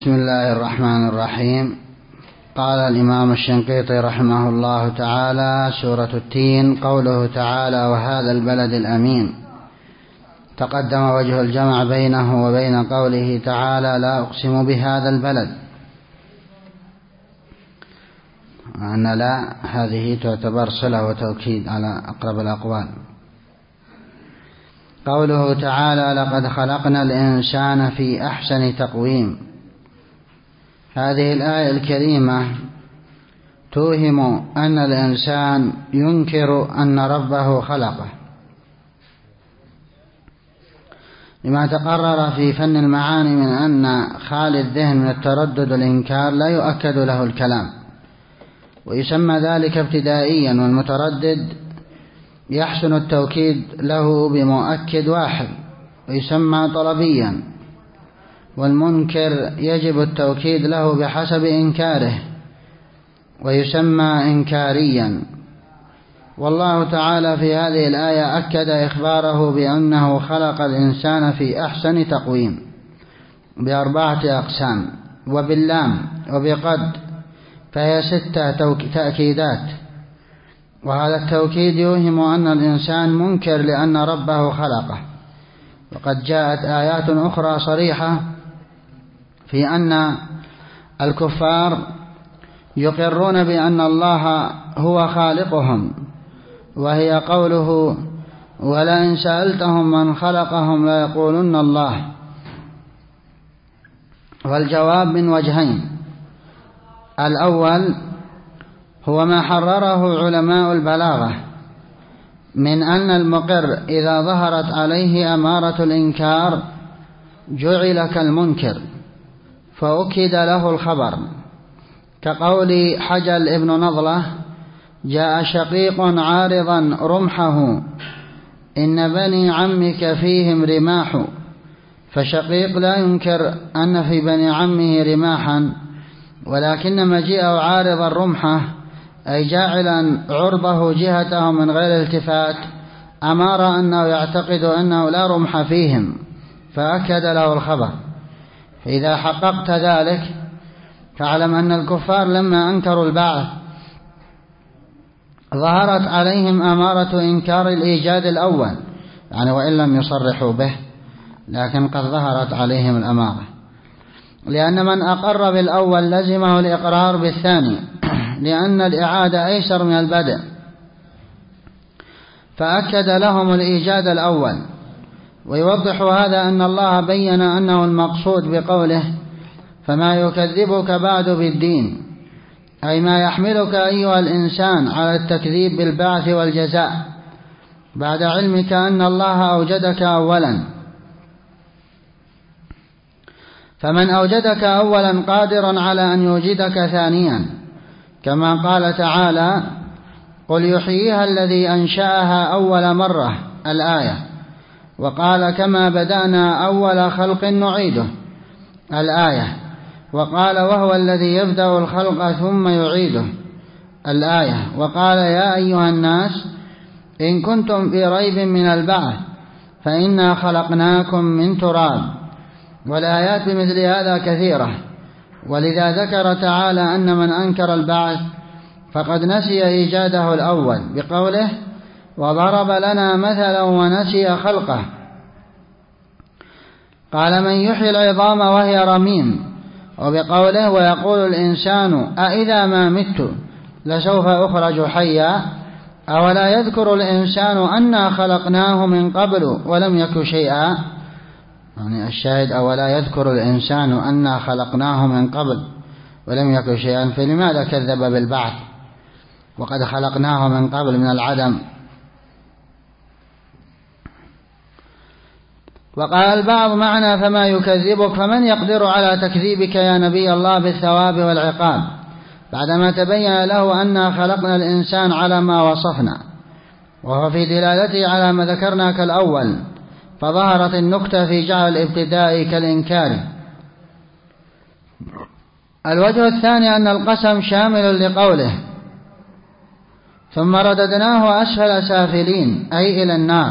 بسم الله الرحمن الرحيم. قال الإمام الشنقيطي رحمه الله تعالى: سورة التين. قوله تعالى: وهذا البلد الأمين. تقدم وجه الجمع بينه وبين قوله تعالى: لا أقسم بهذا البلد، أن لا هذه تعتبر صلة وتوكيد على أقرب الأقوال. قوله تعالى: لقد خلقنا الإنسان في أحسن تقويم. هذه الآية الكريمة توهم أن الإنسان ينكر أن ربه خلقه، لما تقرر في فن المعاني من أن خالي الذهن من التردد والإنكار لا يؤكد له الكلام، ويسمى ذلك ابتدائيا، والمتردد يحسن التوكيد له بمؤكد واحد ويسمى طلبيا، والمنكر يجب التوكيد له بحسب إنكاره ويسمى إنكاريا. والله تعالى في هذه الآية أكد إخباره بأنه خلق الإنسان في أحسن تقويم بأربعة أقسام، وباللام وبقد، فهي 6 تأكيدات. وهذا التوكيد يوهم أن الإنسان منكر لأن ربه خلقه، وقد جاءت آيات أخرى صريحة في أن الكفار يقرون بأن الله هو خالقهم، وهي قوله: ولئن سألتهم من خلقهم ليقولن الله. والجواب من وجهين: الأول هو ما حرره علماء البلاغة من أن المقر إذا ظهرت عليه أمارة الإنكار جعل كالمنكر فأكد له الخبر، كقول حجل ابن نضلة: جاء شقيق عارضا رمحه إن بني عمك فيهم رماح. فشقيق لا ينكر أن في بني عمه رماحا، ولكن مجيئه عارضا رمحه أي جاعلا عرضه جهته من غير التفات أمار أنه يعتقد أنه لا رمح فيهم، فأكد له الخبر. فإذا حققت ذلك فاعلم أن الكفار لما أنكروا البعث ظهرت عليهم أمارة إنكار الإيجاد الأول، يعني وإن لم يصرحوا به لكن قد ظهرت عليهم الأمارة، لأن من أقر بالأول لزمه الإقرار بالثاني، لأن الإعادة أيسر من البدء، فأكد لهم الإيجاد الأول. ويوضح هذا أن الله بين أنه المقصود بقوله: فما يكذبك بعد بالدين، أي ما يحملك أيها الإنسان على التكذيب بالبعث والجزاء بعد علمك أن الله أوجدك أولا. فمن أوجدك أولا قادر على أن يوجدك ثانيا، كما قال تعالى: قل يحييها الذي أنشأها أول مرة، الآية. وقال: كما بدأنا أول خلق نعيده، الآية. وقال: وهو الذي يبدأ الخلق ثم يعيده، الآية. وقال: يا أيها الناس إن كنتم في ريب من البعث فإنا خلقناكم من تراب. والآيات بمثل هذا كثيرة، ولذا ذكر تعالى أن من أنكر البعث فقد نسي إيجاده الأول بقوله: وضرب لنا مثلا ونسي خلقه. قال: من يحيي العظام وهي رميم، وبقوله: ويقول الإنسان أإذا ما مت لسوف أخرج حيا. أولا يذكر الإنسان أنا خلقناه من قبل ولم يك شيئا، يعني الشاهد: أولا يذكر الإنسان أنا خلقناه من قبل ولم يك شيئا، فلماذا كذب بالبعث وقد خلقناه من قبل من العدم؟ وقال البعض: معنى فما يكذبك، فمن يقدر على تكذيبك يا نبي الله بالثواب والعقاب بعدما تبين له أننا خلقنا الإنسان على ما وصفنا، وهو في دلالته على ما ذكرنا كالأول، فظهرت النكتة في جعل الابتداء كالإنكار. الوجه الثاني أن القسم شامل لقوله: ثم رددناه أسفل سافلين، أي إلى النار.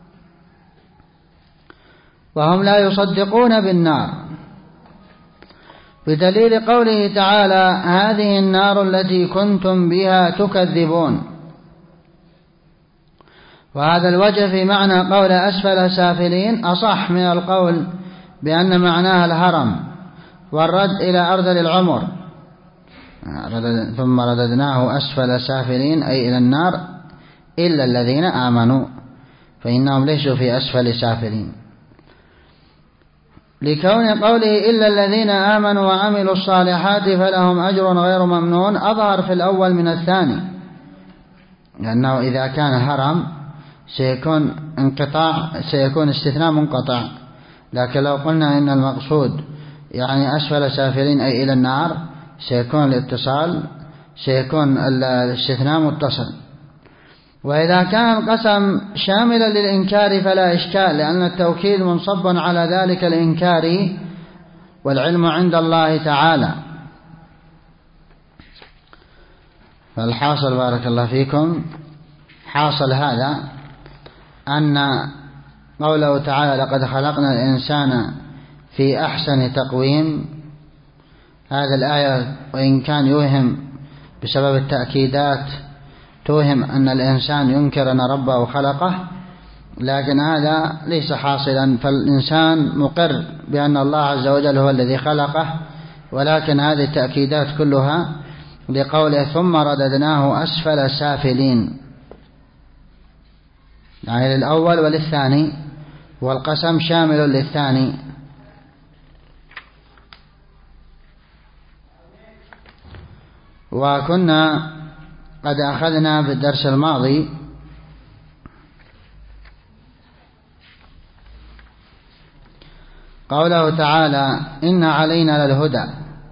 وهم لا يصدقون بالنار، بدليل قوله تعالى: هذه النار التي كنتم بها تكذبون. وهذا الوجه في معنى قول أسفل سافلين أصح من القول بأن معناها الهرم، والرد إلى أرذل العمر. ثم رددناه أسفل سافلين أي إلى النار إلا الذين آمنوا فإنهم ليسوا في أسفل سافلين، لكون قوله إلا الذين آمنوا وعملوا الصالحات فلهم أجر غير ممنون أظهر في الأول من الثاني، لأنه إذا كان هرم سيكون استثناء منقطع. لكن لو قلنا إن المقصود يعني أسفل سافلين أي إلى النار سيكون الاستثناء متصل. وإذا كان القسم شاملا للإنكار فلا إشكال، لأن التوكيد منصب على ذلك الإنكار والعلم عند الله تعالى. فالحاصل بارك الله فيكم، حاصل هذا أن قوله تعالى: لقد خلقنا الإنسان في أحسن تقويم، هذه الآية وإن كان يوهم بسبب التأكيدات توهم أن الإنسان ينكر أن ربه خلقه، لكن هذا ليس حاصلا، فالإنسان مقر بأن الله عز وجل هو الذي خلقه، ولكن هذه التأكيدات كلها لقوله ثم رددناه أسفل سافلين، يعني للأول وللثاني، والقسم شامل للثاني. وكنا قد أخذنا في الدرس الماضي قوله تعالى: إن علينا للهدى.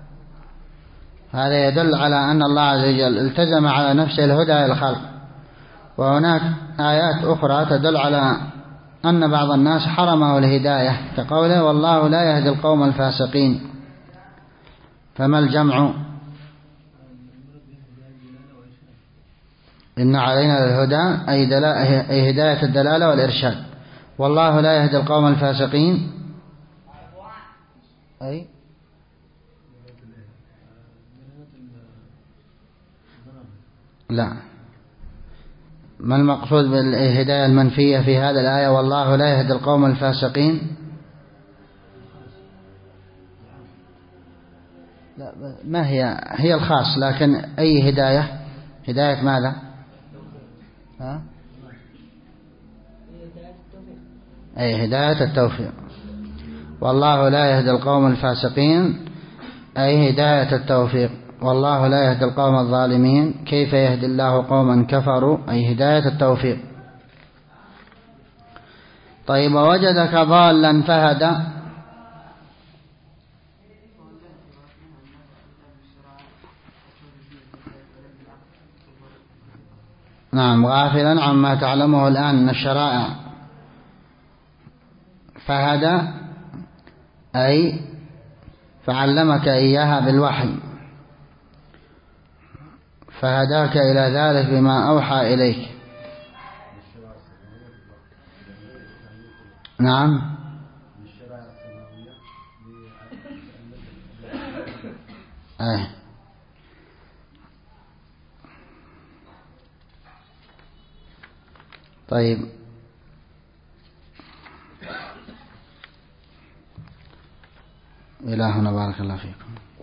هذا يدل على أن الله عز وجل التزم على نفسه الهدى للخلق. وهناك آيات أخرى تدل على أن بعض الناس حرمه الهداية، كقوله: والله لا يهدي القوم الفاسقين. فما الجمع؟ إن علينا للهدى أي هداية الدلالة والإرشاد، والله لا يهدي القوم الفاسقين أي لا. ما المقصود بالهداية المنفية في هذا الآية والله لا يهدي القوم الفاسقين؟ لا، ما هي الخاص، لكن أي هداية؟ هداية ماذا؟ أي هداية التوفيق. والله لا يهدي القوم الفاسقين أي هداية التوفيق. والله لا يهدي القوم الظالمين كيف يهدي الله قوما كفروا أي هداية التوفيق. طيب، ووجدك ضالا فهدى. نعم، غافلا عما تعلمه الآن من الشرائع. فهدى أي فعلمك إياها بالوحي، فهداك إلى ذلك بما أوحى إليك. نعم، طيب، إلى هنا بارك الله فيكم.